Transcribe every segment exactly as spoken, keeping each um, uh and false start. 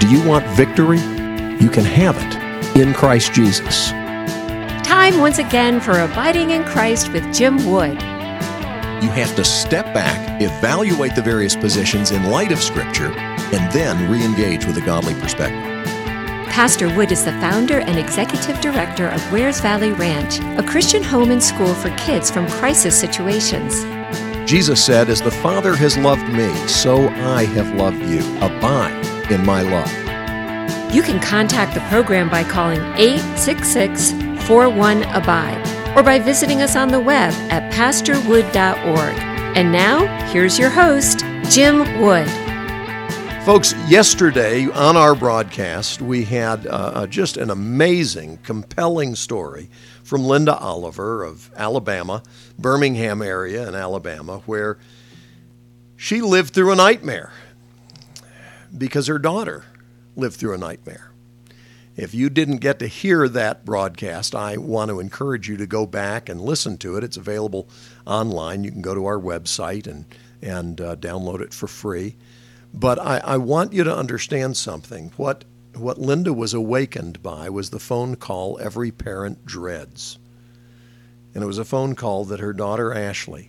Do you want victory? You can have it in Christ Jesus. Time once again for Abiding in Christ with Jim Wood. You have to step back, evaluate the various positions in light of Scripture, and then re-engage with a godly perspective. Pastor Wood is the founder and executive director of Wares Valley Ranch, a Christian home and school for kids from crisis situations. Jesus said, "As the Father has loved me, so I have loved you. Abide in my love." You can contact the program by calling eight six six, four one, abide or by visiting us on the web at pastor wood dot org. And now, here's your host, Jim Wood. Folks, yesterday on our broadcast, we had uh, just an amazing, compelling story from Linda Oliver of Alabama, Birmingham area in Alabama, where she lived through a nightmare because her daughter lived through a nightmare. If you didn't get to hear that broadcast, I want to encourage you to go back and listen to it. It's available online. You can go to our website and, and uh, download it for free. But I, I want you to understand something. What what Linda was awakened by was the phone call every parent dreads. And it was a phone call that her daughter Ashley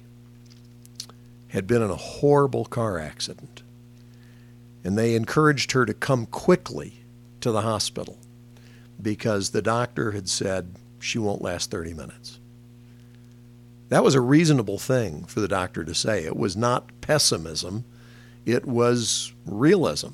had been in a horrible car accident. And they encouraged her to come quickly to the hospital because the doctor had said she won't last thirty minutes. That was a reasonable thing for the doctor to say. It was not pessimism. It was realism,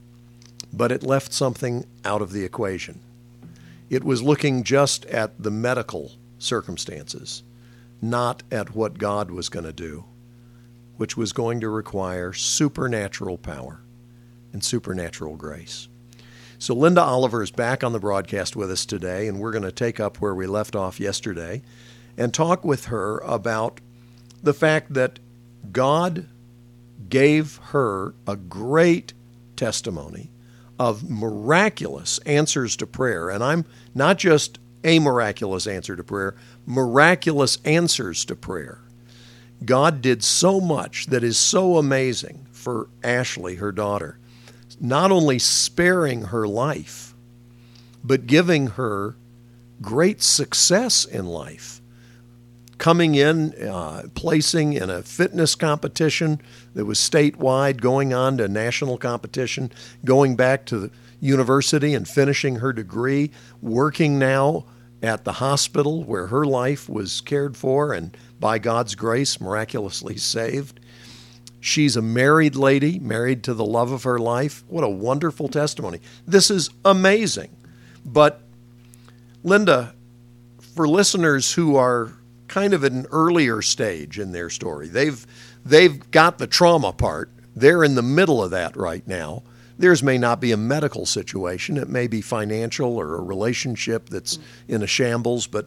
but it left something out of the equation. It was looking just at the medical circumstances, not at what God was going to do, which was going to require supernatural power and supernatural grace. So Linda Oliver is back on the broadcast with us today, and we're going to take up where we left off yesterday and talk with her about the fact that God gave her a great testimony of miraculous answers to prayer. And I'm not just a miraculous answer to prayer, miraculous answers to prayer. God did so much that is so amazing for Ashley, her daughter, not only sparing her life, but giving her great success in life. Coming in, uh, placing in a fitness competition that was statewide, going on to national competition, going back to the university and finishing her degree, working now at the hospital where her life was cared for and by God's grace miraculously saved. She's a married lady, married to the love of her life. What a wonderful testimony. This is amazing. But Linda, for listeners who are kind of at an earlier stage in their story. They've they've got the trauma part. They're in the middle of that right now. Theirs may not be a medical situation. It may be financial or a relationship that's in a shambles. But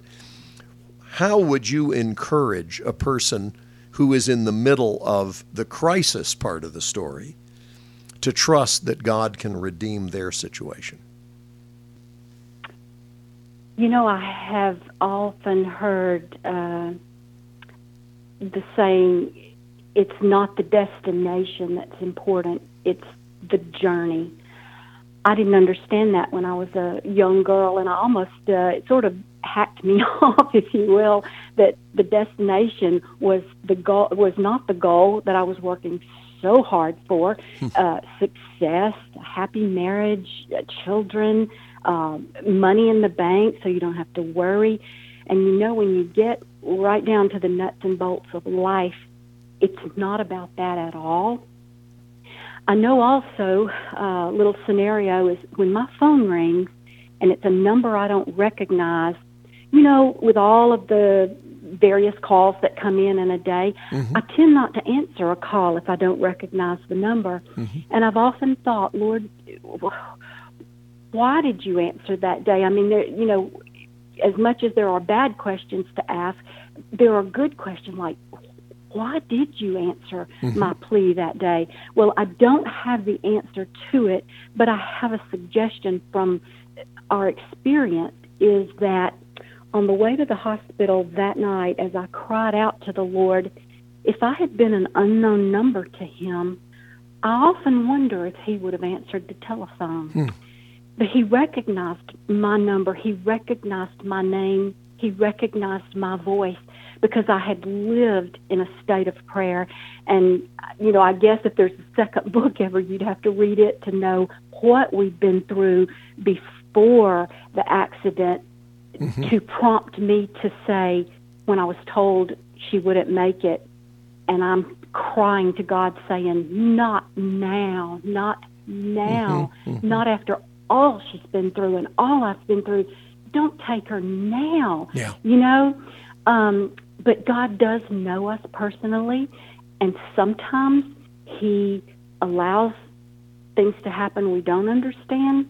how would you encourage a person who is in the middle of the crisis part of the story to trust that God can redeem their situation? You know, I have often heard uh, the saying, it's not the destination that's important, it's the journey. I didn't understand that when I was a young girl, and I almost, uh, it sort of hacked me off, if you will, that the destination was the goal, was not the goal that I was working so hard for. uh, success, happy marriage, uh, children, Um, money in the bank so you don't have to worry. And you know, when you get right down to the nuts and bolts of life, it's not about that at all. I know also a uh, little scenario is when my phone rings and it's a number I don't recognize, you know, with all of the various calls that come in in a day, mm-hmm. I tend not to answer a call if I don't recognize the number. Mm-hmm. And I've often thought, Lord, why did you answer that day? I mean, there, you know, as much as there are bad questions to ask, there are good questions like, why did you answer mm-hmm. my plea that day? Well, I don't have the answer to it, but I have a suggestion from our experience is that on the way to the hospital that night, as I cried out to the Lord, if I had been an unknown number to him, I often wonder if he would have answered the telephone. Hmm. But he recognized my number. He recognized my name. He recognized my voice because I had lived in a state of prayer. And, you know, I guess if there's a second book ever, you'd have to read it to know what we've been through before the accident mm-hmm. to prompt me to say, when I was told she wouldn't make it, and I'm crying to God saying, not now, not now, mm-hmm. Mm-hmm. not after all she's been through and all I've been through. Don't take her now, yeah. you know? Um, but God does know us personally, and sometimes he allows things to happen we don't understand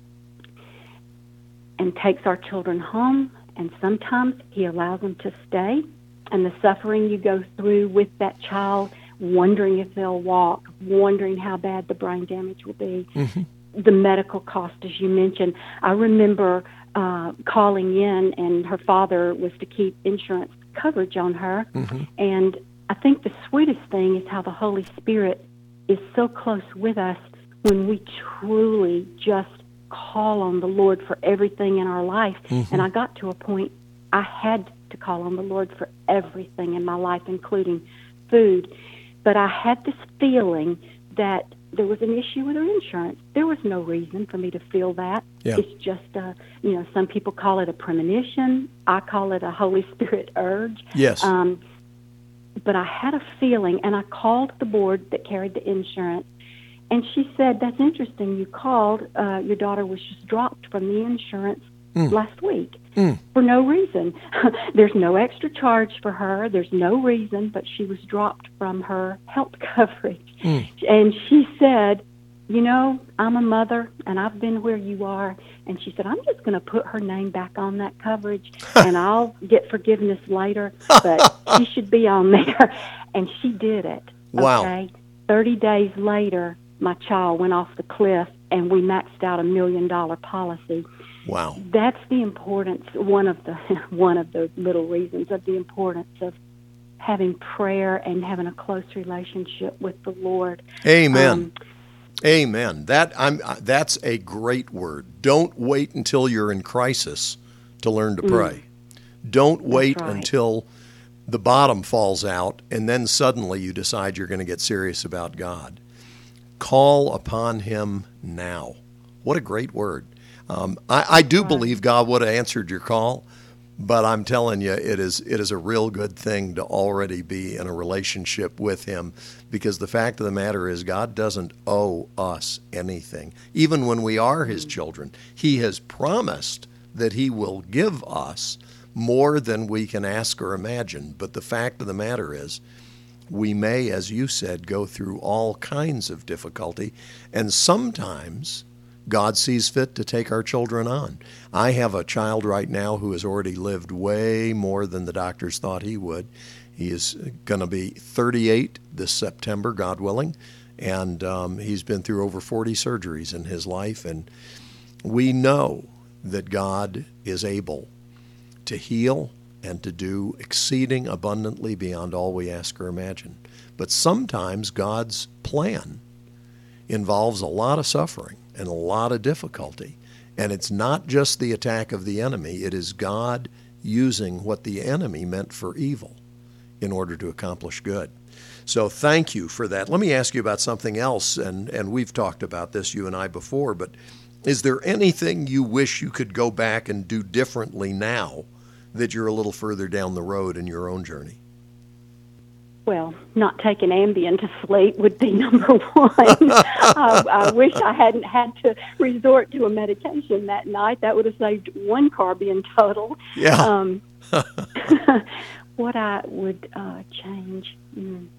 and takes our children home, and sometimes he allows them to stay. And the suffering you go through with that child, wondering if they'll walk, wondering how bad the brain damage will be, mm-hmm. the medical cost, as you mentioned. I remember uh, calling in, and her father was to keep insurance coverage on her. Mm-hmm. And I think the sweetest thing is how the Holy Spirit is so close with us when we truly just call on the Lord for everything in our life. Mm-hmm. And I got to a point I had to call on the Lord for everything in my life, including food. But I had this feeling that there was an issue with her insurance. There was no reason for me to feel that. Yeah. It's just, a, you know, some people call it a premonition. I call it a Holy Spirit urge. Yes. Um, but I had a feeling, and I called the board that carried the insurance, and she said, that's interesting, you called. Uh, your daughter was just dropped from the insurance mm. last week. Mm. For no reason. There's no extra charge for her. There's no reason, but she was dropped from her health coverage. Mm. And she said, you know, I'm a mother, and I've been where you are. And she said, I'm just going to put her name back on that coverage, and I'll get forgiveness later, but she should be on there. And she did it. Wow. Okay? thirty days later, my child went off the cliff, and we maxed out a million-dollar policy. Wow. That's the importance, one of the one of the little reasons of the importance of having prayer and having a close relationship with the Lord. Amen. Um, Amen. That I'm that's a great word. Don't wait until you're in crisis to learn to pray. Mm, Don't wait right. until the bottom falls out and then suddenly you decide you're going to get serious about God. Call upon him now. What a great word. Um, I, I do right. believe God would have answered your call, but I'm telling you, it is it is a real good thing to already be in a relationship with him, because the fact of the matter is God doesn't owe us anything. Even when we are his mm-hmm. children, he has promised that he will give us more than we can ask or imagine. But the fact of the matter is, we may, as you said, go through all kinds of difficulty, and sometimes God sees fit to take our children on. I have a child right now who has already lived way more than the doctors thought he would. He is going to be thirty-eight this September, God willing, and um, he's been through over forty surgeries in his life, and we know that God is able to heal and to do exceeding abundantly beyond all we ask or imagine. But sometimes God's plan involves a lot of suffering and a lot of difficulty. And it's not just the attack of the enemy. It is God using what the enemy meant for evil in order to accomplish good. So thank you for that. Let me ask you about something else, and, and we've talked about this, you and I, before, but is there anything you wish you could go back and do differently now that you're a little further down the road in your own journey? Well, not taking Ambien to sleep would be number one. I, I wish I hadn't had to resort to a medication that night. That would have saved one car being totaled. Yeah. Um, what I would uh, change. Mm.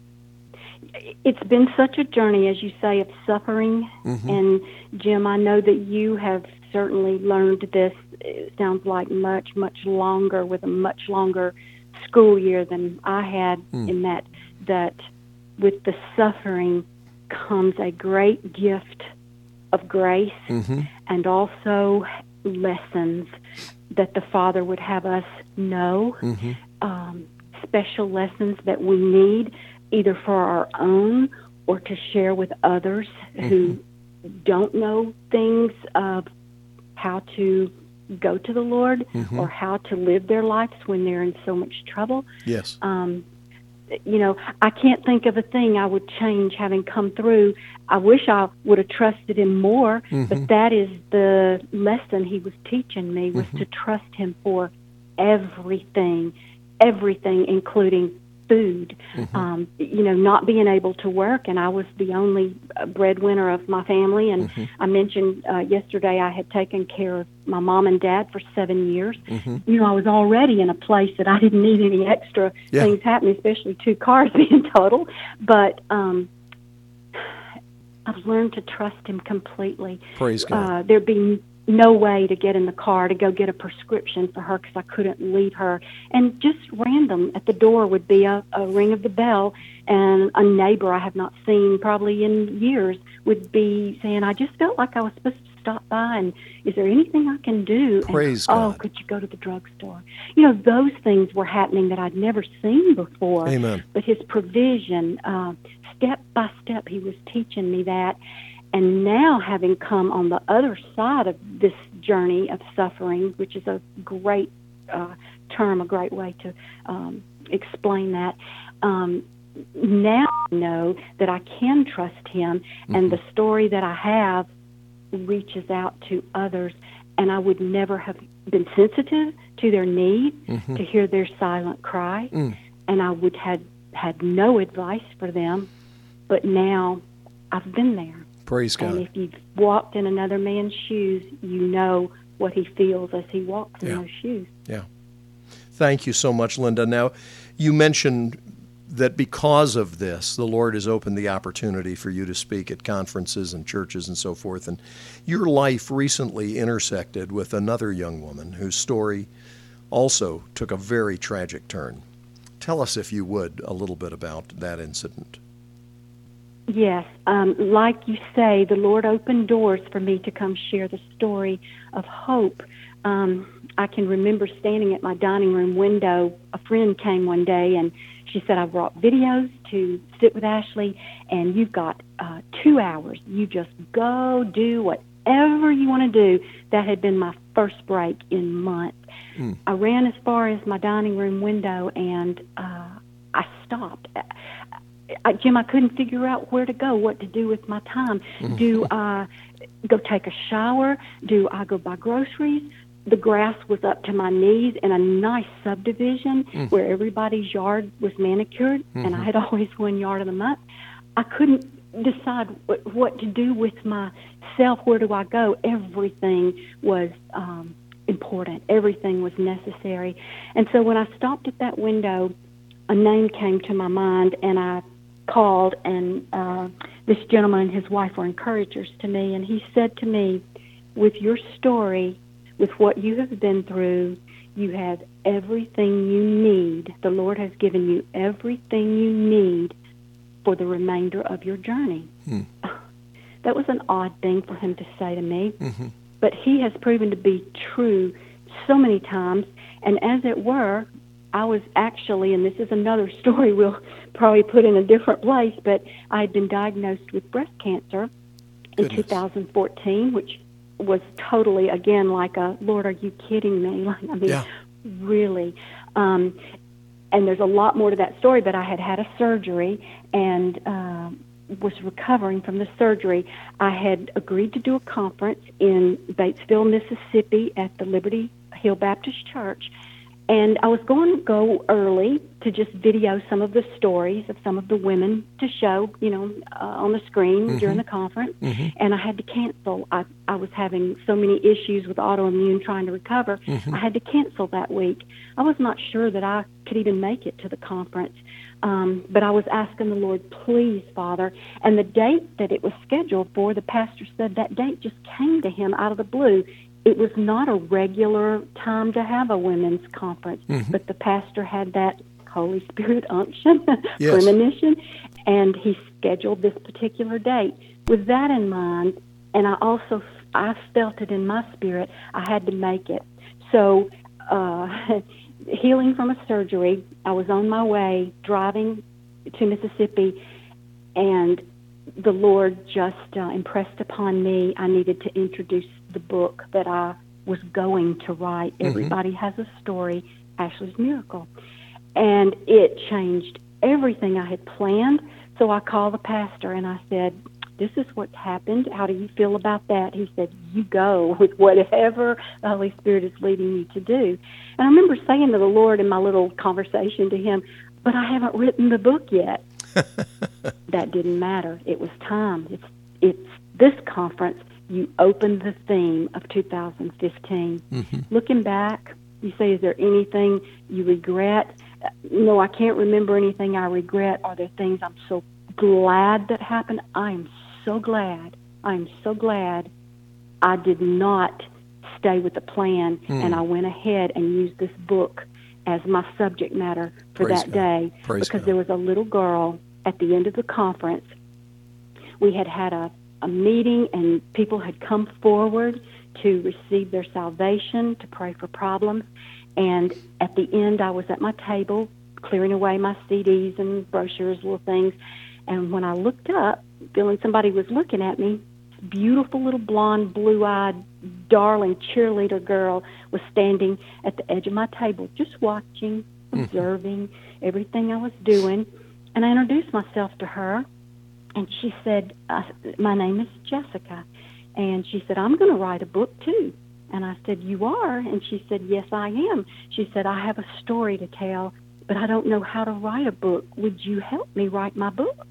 It's been such a journey, as you say, of suffering. Mm-hmm. And, Jim, I know that you have certainly learned this. It sounds like much, much longer, with a much longer school year than I had, mm. in that that with the suffering comes a great gift of grace, mm-hmm. and also lessons that the Father would have us know, mm-hmm. um, special lessons that we need either for our own or to share with others mm-hmm. who don't know things of how to go to the Lord mm-hmm. or how to live their lives when they're in so much trouble. Yes. Um, you know, I can't think of a thing I would change having come through. I wish I would have trusted him more, mm-hmm. but that is the lesson he was teaching me, was mm-hmm. to trust him for everything, everything, including food. Mm-hmm. Um, you know, not being able to work, and I was the only breadwinner of my family. And mm-hmm. I mentioned uh, yesterday I had taken care of my mom and dad for seven years. Mm-hmm. You know, I was already in a place that I didn't need any extra yeah. things happening, especially two cars being total. But um, I've learned to trust him completely. Praise God. Uh, there'd be no way to get in the car to go get a prescription for her because I couldn't leave her. And just random at the door would be a, a ring of the bell, and a neighbor I have not seen probably in years would be saying, I just felt like I was supposed to stop by, and is there anything I can do? Praise and, God. Oh, could you go to the drugstore? You know, those things were happening that I'd never seen before. Amen. But his provision, uh, step by step, he was teaching me that. And now, having come on the other side of this journey of suffering, which is a great uh, term, a great way to um, explain that, um, now I know that I can trust him, mm-hmm. and the story that I have reaches out to others, and I would never have been sensitive to their need, mm-hmm. to hear their silent cry, mm. and I would have had no advice for them, but now I've been there. Praise God. And if you've walked in another man's shoes, you know what he feels as he walks yeah. in those shoes. Yeah. Thank you so much, Linda. Now, you mentioned that because of this, the Lord has opened the opportunity for you to speak at conferences and churches and so forth. And your life recently intersected with another young woman whose story also took a very tragic turn. Tell us, if you would, a little bit about that incident. Yes. Um, like you say, the Lord opened doors for me to come share the story of hope. Um, I can remember standing at my dining room window. A friend came one day, and she said, I brought videos to sit with Ashley, and you've got uh, two hours. You just go do whatever you want to do. That had been my first break in months. Mm. I ran as far as my dining room window, and uh, I stopped. I, Jim, I couldn't figure out where to go, what to do with my time. Mm-hmm. Do I go take a shower? Do I go buy groceries? The grass was up to my knees in a nice subdivision mm-hmm. where everybody's yard was manicured, mm-hmm. and I had always one yard of the month. I couldn't decide what, what to do with myself. Where do I go? Everything was um, important. Everything was necessary. And so when I stopped at that window, a name came to my mind, and I called, and uh, this gentleman and his wife were encouragers to me, and he said to me, with your story, with what you have been through, you have everything you need. The Lord has given you everything you need for the remainder of your journey. Hmm. That was an odd thing for him to say to me, mm-hmm. but he has proven to be true so many times, and as it were, I was actually, and this is another story we'll probably put in a different place, but I had been diagnosed with breast cancer in Goodness. two thousand fourteen, which was totally, again, like a, Lord, are you kidding me? Like, I mean, yeah. really. Um, and there's a lot more to that story, but I had had a surgery and uh, was recovering from the surgery. I had agreed to do a conference in Batesville, Mississippi at the Liberty Hill Baptist Church. And I was going to go early to just video some of the stories of some of the women to show, you know, uh, on the screen mm-hmm. during the conference. Mm-hmm. And I had to cancel. I, I was having so many issues with autoimmune trying to recover. Mm-hmm. I had to cancel that week. I was not sure that I could even make it to the conference. Um, but I was asking the Lord, please, Father. And the date that it was scheduled for, the pastor said that date just came to him out of the blue. It was not a regular time to have a women's conference, mm-hmm. but the pastor had that Holy Spirit unction, yes. premonition, and he scheduled this particular date. With that in mind, and I also I felt it in my spirit, I had to make it. So, uh, healing from a surgery, I was on my way driving to Mississippi, and the Lord just uh, impressed upon me I needed to introduce the book that I was going to write. Mm-hmm. Everybody Has a Story, Ashley's Miracle. And it changed everything I had planned. So I called the pastor and I said, this is what's happened. How do you feel about that? He said, you go with whatever the Holy Spirit is leading you to do. And I remember saying to the Lord in my little conversation to him, but I haven't written the book yet. That didn't matter. It was time. It's, it's this conference. You opened the theme of two thousand fifteen. Mm-hmm. Looking back, you say, is there anything you regret? No, I can't remember anything I regret. Are there things I'm so glad that happened? I am so glad. I'm so glad I did not stay with the plan, mm. and I went ahead and used this book as my subject matter for Praise that God. day. Praise because God. There was a little girl at the end of the conference. We had had a, a meeting, and people had come forward to receive their salvation, to pray for problems. And at the end, I was at my table clearing away my C Ds and brochures, little things. And when I looked up, feeling somebody was looking at me, this beautiful little blonde, blue-eyed, darling cheerleader girl was standing at the edge of my table, just watching, observing everything I was doing. And I introduced myself to her, and she said, uh, my name is Jessica. And she said, I'm going to write a book, too. And I said, you are? And she said, yes, I am. She said, I have a story to tell, but I don't know how to write a book. Would you help me write my book?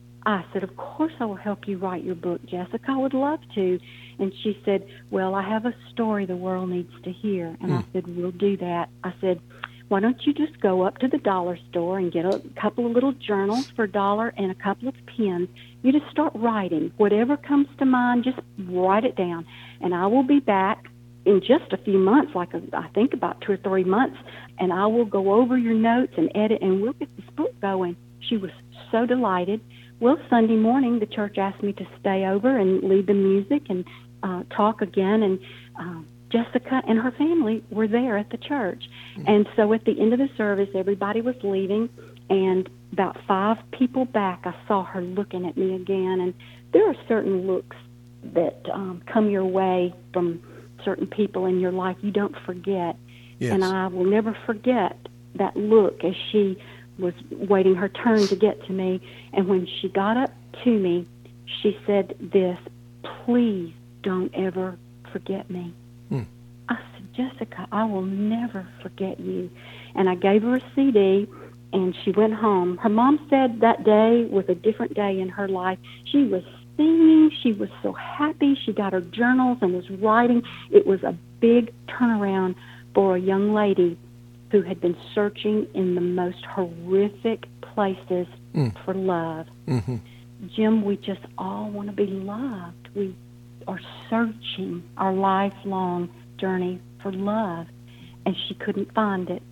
I said, of course I will help you write your book, Jessica. I would love to. And she said, well, I have a story the world needs to hear. And mm. I said, we'll do that. I said, why don't you just go up to the dollar store and get a couple of little journals for a dollar and a couple of pens. You just start writing. Whatever comes to mind, just write it down. And I will be back in just a few months, like a, I think about two or three months, and I will go over your notes and edit, and we'll get this book going. She was so delighted. Well, Sunday morning, the church asked me to stay over and lead the music and uh, talk again, and uh, Jessica and her family were there at the church. Mm-hmm. And so at the end of the service, everybody was leaving, and about five people back, I saw her looking at me again. And there are certain looks that um, come your way from certain people in your life you don't forget. Yes. And I will never forget that look as she was waiting her turn to get to me. And when she got up to me, she said this, please don't ever forget me. Hmm. I said, Jessica, I will never forget you. And I gave her a C D, and she went home. Her mom said that day was a different day in her life. She was singing. She was so happy. She got her journals and was writing. It was a big turnaround for a young lady who had been searching in the most horrific places mm. for love. Mm-hmm. Jim, we just all want to be loved. We are searching our lifelong journey for love, and she couldn't find it.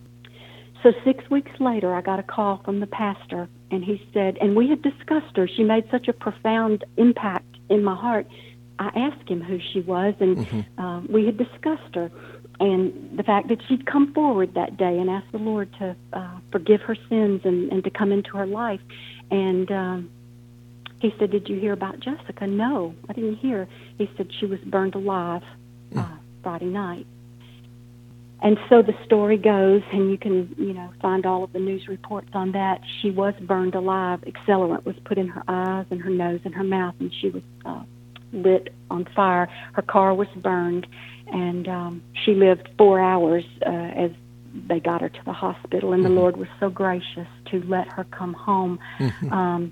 So six weeks later, I got a call from the pastor, and he said, and we had discussed her. She made such a profound impact in my heart. I asked him who she was, and mm-hmm. uh, we had discussed her, and the fact that she'd come forward that day and asked the Lord to uh, forgive her sins and, and to come into her life. And um, he said, did you hear about Jessica? No, I didn't hear. He said she was burned alive uh, mm. Friday night. And so the story goes, and you can, you know, find all of the news reports on that. She was burned alive. Accelerant was put in her eyes and her nose and her mouth, and she was uh, lit on fire. Her car was burned, and um, she lived four hours uh, as they got her to the hospital, and mm-hmm. the Lord was so gracious to let her come home. Mm-hmm. Um,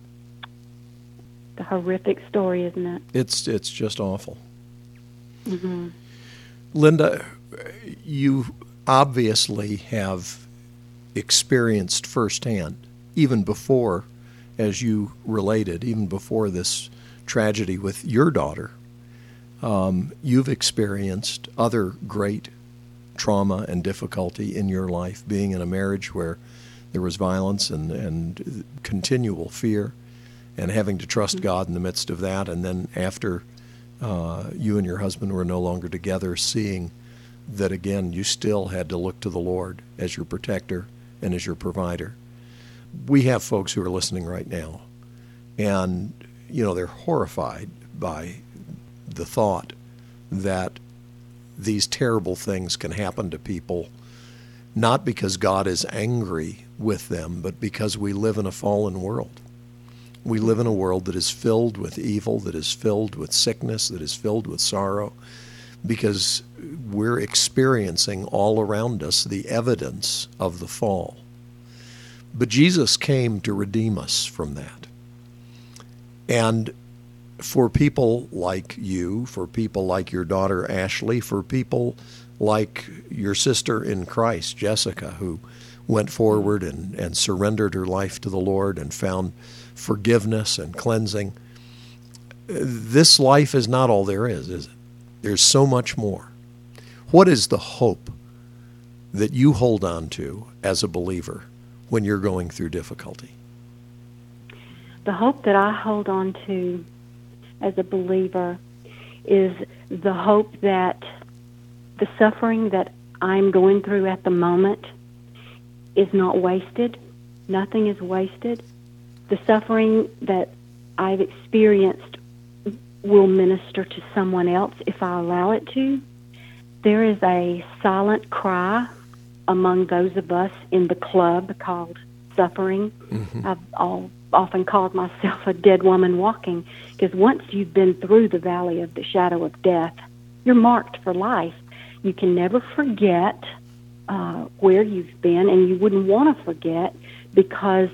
the horrific story, isn't it? It's, it's just awful. Mm-hmm. Linda, you obviously have experienced firsthand, even before, as you related, even before this tragedy with your daughter, um, you've experienced other great trauma and difficulty in your life, being in a marriage where there was violence and, and continual fear, and having to trust mm-hmm. God in the midst of that, and then after uh, you and your husband were no longer together, seeing that, again, you still had to look to the Lord as your protector and as your provider. We have folks who are listening right now, and you know, they're horrified by the thought that these terrible things can happen to people, not because God is angry with them, but because we live in a fallen world. We live in a world that is filled with evil, that is filled with sickness, that is filled with sorrow, because we're experiencing all around us the evidence of the fall. But Jesus came to redeem us from that. And for people like you, for people like your daughter Ashley, for people like your sister in Christ, Jessica, who went forward and, and surrendered her life to the Lord and found forgiveness and cleansing, this life is not all there is, is it? There's so much more. What is the hope that you hold on to as a believer when you're going through difficulty? The hope that I hold on to as a believer is the hope that the suffering that I'm going through at the moment is not wasted. Nothing is wasted. The suffering that I've experienced will minister to someone else if I allow it to. There is a silent cry among those of us in the club called suffering. Mm-hmm. I've all, often called myself a dead woman walking, because once you've been through the valley of the shadow of death, you're marked for life. You can never forget uh, where you've been, and you wouldn't want to forget, because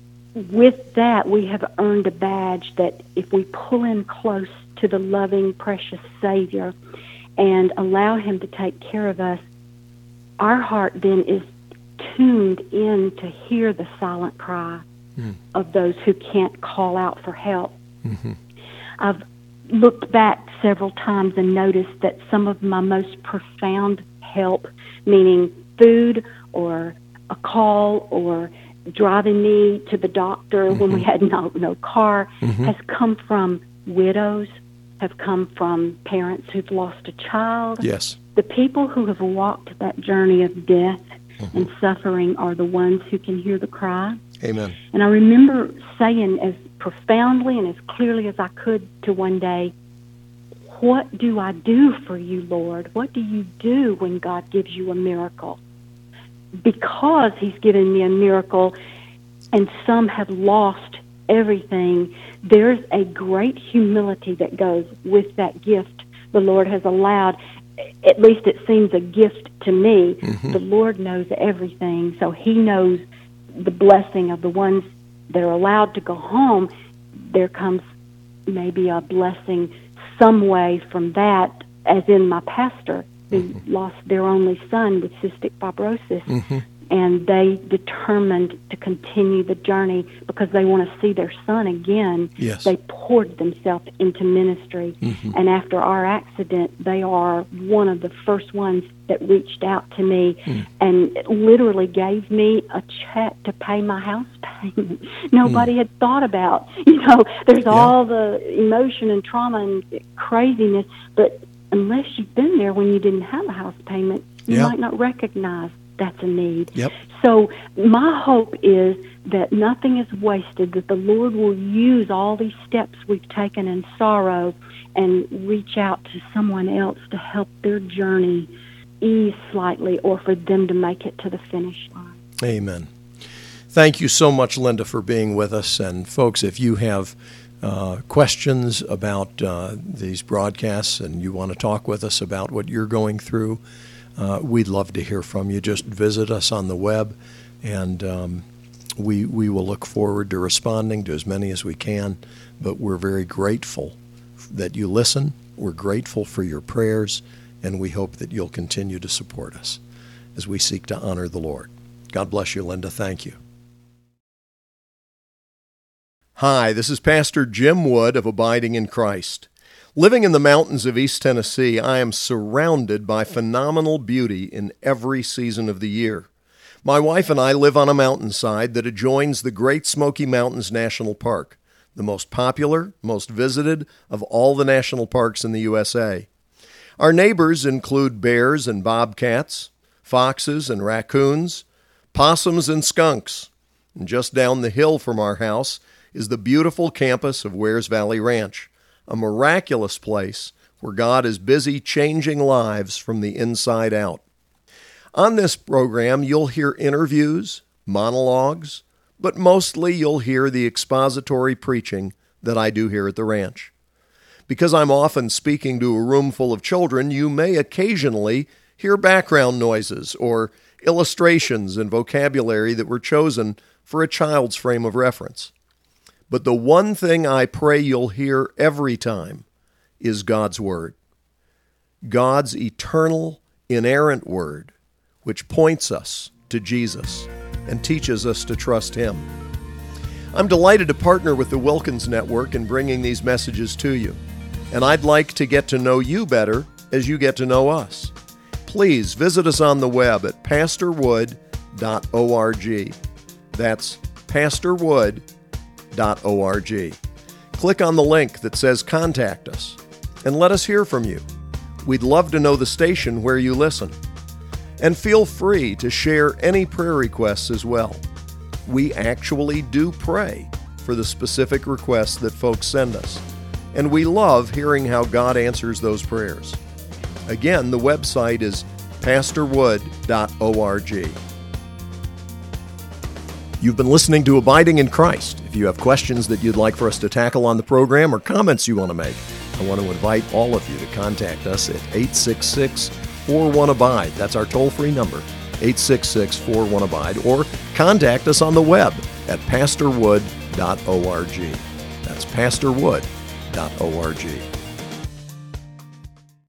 with that we have earned a badge that if we pull in close to the loving, precious Savior and allow Him to take care of us, our heart then is tuned in to hear the silent cry mm. of those who can't call out for help. Mm-hmm. I've looked back several times and noticed that some of my most profound help, meaning food or a call or driving me to the doctor mm-hmm. when we had no, no car, mm-hmm. has come from widows, have come from parents who've lost a child. Yes. The people who have walked that journey of death mm-hmm. and suffering are the ones who can hear the cry. Amen. And I remember saying as profoundly and as clearly as I could to one day, what do I do for you, Lord? What do you do when God gives you a miracle? Because He's given me a miracle and some have lost everything, there's a great humility that goes with that gift the Lord has allowed. At least it seems a gift to me. Mm-hmm. The Lord knows everything, so He knows the blessing of the ones that are allowed to go home. There comes maybe a blessing some way from that, as in my pastor, who mm-hmm. lost their only son with cystic fibrosis. Mm-hmm. And they determined to continue the journey because they want to see their son again. Yes. They poured themselves into ministry. Mm-hmm. And after our accident, they are one of the first ones that reached out to me mm. and literally gave me a check to pay my house payment. Nobody mm. had thought about, you know, there's yeah. all the emotion and trauma and craziness, but unless you've been there when you didn't have a house payment, you yeah. might not recognize that's a need. Yep. So my hope is that nothing is wasted, that the Lord will use all these steps we've taken in sorrow and reach out to someone else to help their journey ease slightly or for them to make it to the finish line. Amen. Thank you so much, Linda, for being with us. And folks, if you have uh, questions about uh, these broadcasts and you want to talk with us about what you're going through, Uh, we'd love to hear from you. Just visit us on the web, and um, we we will look forward to responding to as many as we can. But we're very grateful that you listen. We're grateful for your prayers, and we hope that you'll continue to support us as we seek to honor the Lord. God bless you, Linda. Thank you. Hi, this is Pastor Jim Wood of Abiding in Christ. Living in the mountains of East Tennessee, I am surrounded by phenomenal beauty in every season of the year. My wife and I live on a mountainside that adjoins the Great Smoky Mountains National Park, the most popular, most visited of all the national parks in the U S A. Our neighbors include bears and bobcats, foxes and raccoons, possums and skunks. And just down the hill from our house is the beautiful campus of Wears Valley Ranch, a miraculous place where God is busy changing lives from the inside out. On this program, you'll hear interviews, monologues, but mostly you'll hear the expository preaching that I do here at the ranch. Because I'm often speaking to a room full of children, you may occasionally hear background noises or illustrations and vocabulary that were chosen for a child's frame of reference. But the one thing I pray you'll hear every time is God's Word. God's eternal, inerrant Word, which points us to Jesus and teaches us to trust Him. I'm delighted to partner with the Wilkins Network in bringing these messages to you, and I'd like to get to know you better as you get to know us. Please visit us on the web at pastor wood dot org. That's pastor wood dot org. Click on the link that says Contact Us and let us hear from you. We'd love to know the station where you listen. And feel free to share any prayer requests as well. We actually do pray for the specific requests that folks send us, and we love hearing how God answers those prayers. Again, the website is pastor wood dot org. You've been listening to Abiding in Christ. If you have questions that you'd like for us to tackle on the program or comments you want to make, I want to invite all of you to contact us at eight six six, four one, abide. That's our toll-free number, eight six six, four one, abide, or contact us on the web at pastor wood dot org. That's pastor wood dot org.